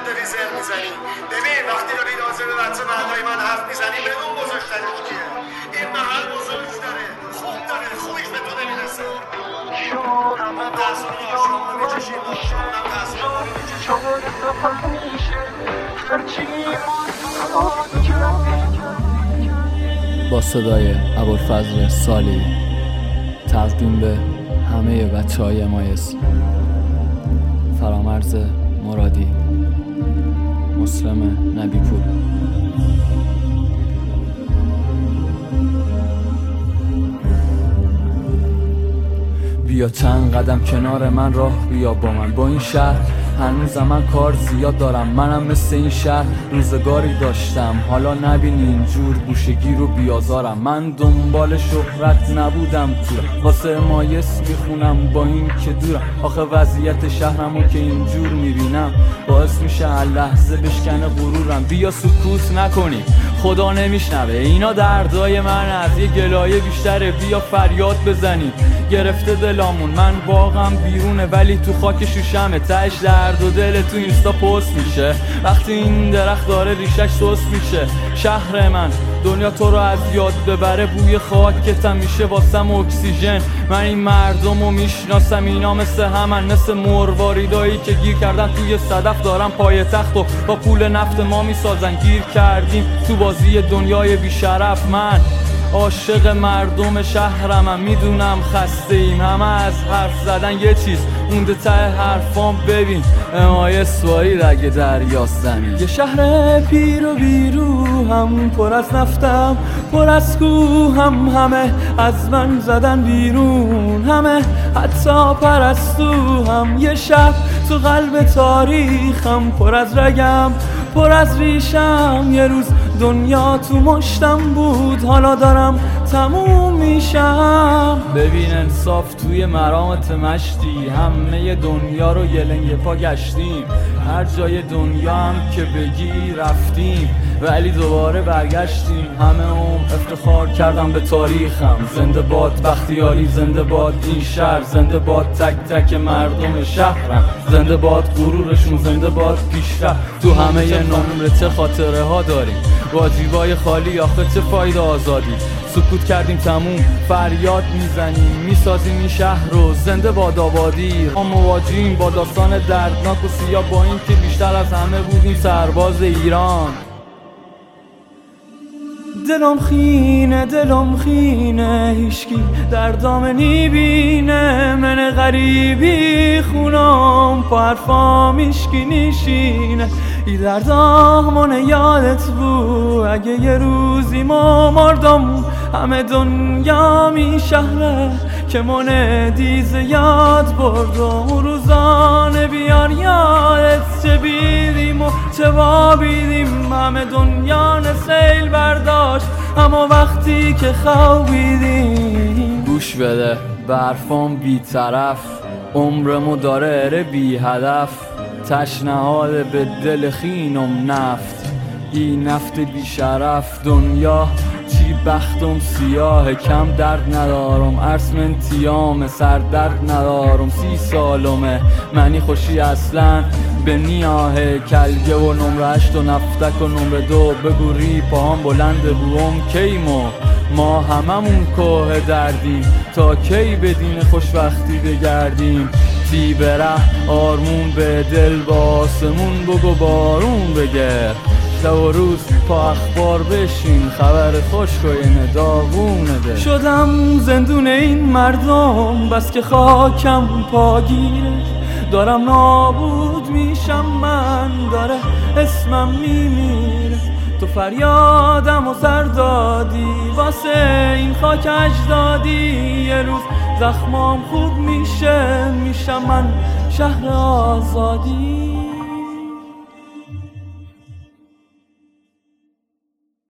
داری زر میزنی؟ ببین وقتی داری راجع به بچه مردای من حرف میزنی بدون بزرگترش کیه؟ این محل بزرگ داره، خوب داره، خوبیش به تو نمیرسه. من تحصیل آشام رو میچشیم، آشامونم تحصیل رو میچشیم. با صدای ابوالفضل سالی تقدیم به همه بچه‌های MIS، فرامرز مرادی، مسلم نبی‌پور. بیا چند قدم کنار من راه بیا با من، با این شهر هنوزم من کار زیاد دارم. منم مثل این شهر روزگاری داشتم، حالا نبینی اینجور گوشگیر و بیازارم. من دنبال شهرت نبودم تو واسه MIS میخونم با این که دورم. آخه وضعیت شهرمو که اینجور میبینم باعث میشه هر لحظه بشکنه غرورم. بیا سکوت نکنی خدا نمیشنوه، اینا دردای من از یه گلایه بیشتره. بیا فریاد بزنی گرفته دلامون، من واقعا بیرونه ولی تو خاک شوشمه. تهش درد و دل تو اینستا پست میشه وقتی این درخت داره ریشش سوس میشه. شهر من دنیا تو رو از یاد ببره، بوی خاکتم میشه واسم اکسیژن. من این مردمو میشناسم، اینا مثل همن، مثل مرواریدایی که گیر کردن توی صدف دارن پای تخت و با پول نفت ما میسازن. گیر کردیم تو بازی دنیای بیشرف. من عاشق مردم شهرمم، میدونم خسته ایم همه از حرف زدن. یه چیز مونده ته حرفام، ببین MIS وایی رگ دریاست زمین. یه شهر پیر و بیرو هم، پر از نفتم پر از کوهم، همه از من زدن بیرون، همه حتی پرستو هم. یه شب تو قلب تاریخم، پر از رگم پر از ریشم. یه روز دنیا تو مشتم بود، حالا دارم تموم میشم. ببین انصاف توی مرامت مشتی، همه دنیا رو یه لنگ پا گشتیم. هر جای دنیا هم که بگی رفتیم ولی دوباره برگشتیم. همه افتخار کردم به تاریخم. زنده باد بختیاری، زنده باد این شهر، زنده باد تک تک مردم شهرم، زنده باد غرورشون، زنده باد پیشرفت. تو همه نمره چه خاطره ها داریم با جیبای خالی، آخه چه فایده آزادی. سکوت کردیم تموم، فریاد میزنیم میسازیم این شهر رو. زنده باد آبادی. ما مواجهیم با داستان دردناک و سیاه، با این که بیشتر از همه بودیم سرباز ایران. دلم خینه هیچکی دردام نیبینه. من غریبی خونم پا حرفام هیچکی نیشینه. ای دردامونه یادت بود اگه یه روزی ما مردم. همه دنیا می شهره که من دیزه یاد بردم. روزانه بیار یادت چه بیدیم و چه وابیدیم. همه دنیا سیل برداشت اما وقتی که خوابیدیم. گوش بده برفام بی طرف، عمرمو داره اره بی هدف. تشنهاده به دل خینم نفت، این نفت بی شرف. دنیا چی بختم سیاه، کم درد ندارم، عرص من تیام سر درد ندارم. 30 سالمه منی خوشی اصلا به نیاهه کلگه و نمره 8 و نفتک و نمره 2. بگو ری پاهم بلند بوم کیمو، ما هممون کوه دردیم. تا کی به دین خوشبختی بگردیم؟ تی بره آرمون به دل با آسمون بگو بارون بگر. شب و روز پا اخبار بشین، خبر خوش کوین داغونه ده. شدم زندون این مردم بس که خاکم پاگیره. دارم نابود میشم من، داره اسمم میمیره. تو فریادم و سر دادی واسه این خاک اجدادی. یه روز زخمام خوب میشم من شهر آزادی.